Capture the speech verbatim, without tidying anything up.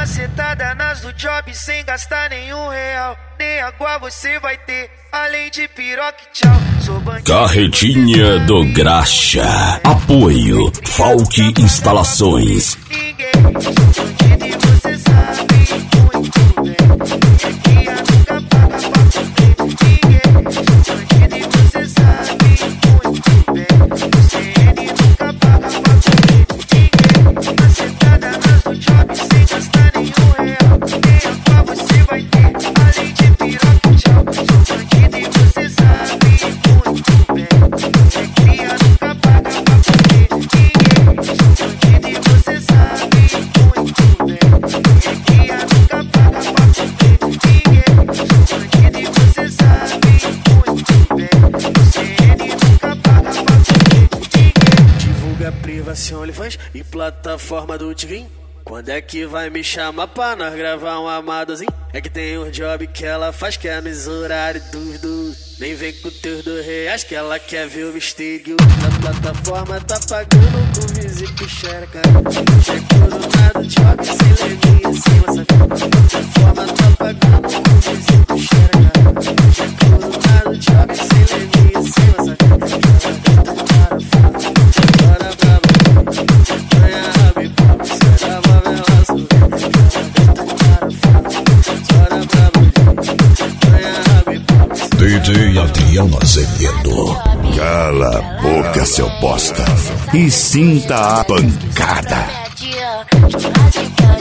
Macetada nas do job sem gastar nenhum real. Nem água você vai ter, além de piroca e tchau. Sou bandido. Carretinha do Graxa. Apoio Falk Instalações. Ninguém, sou bandido e você sabe muito bem. Aqui a nunca paga pra comer. Ninguém, sou bandido e você sabe muito bem. O C N nunca paga pra comer. Ninguém, macetada nas do job sem gastar nenhum real. Nem água você vai ter, além de piroca e tchau. Sou bandido e você sabe muito bem. É cria nunca paga pra comer. Ninguém, sou bandido e você sabe muito bem. É cria nunca paga pra comer. Ninguém, sou bandido e você sabe muito bem. O C N nunca paga pra comer. Ninguém. Divulga privação OnlyFans e plataforma do Tigrin. Quando é que vai me chamar pra nós gravar um amadozinho? É que tem um job que ela faz que é nos horários dos dois. Nem vem com teus dois reais que ela quer ver o mistério. Na plataforma tá pagando com visita xereca. É coronado, job sem leninha, sem maçã. Na plataforma tá pagando com visita xereca. É coronado, job sem leninha, sem maçã. Ela gata para fora, bora brava. Ganha rabo e papo, sai da favela azul. Ela gata para fora, bora brava. Ganha rabo e papo. D J Adriano Azevedo. Cala a boca, seu bosta, e sinta a pancada.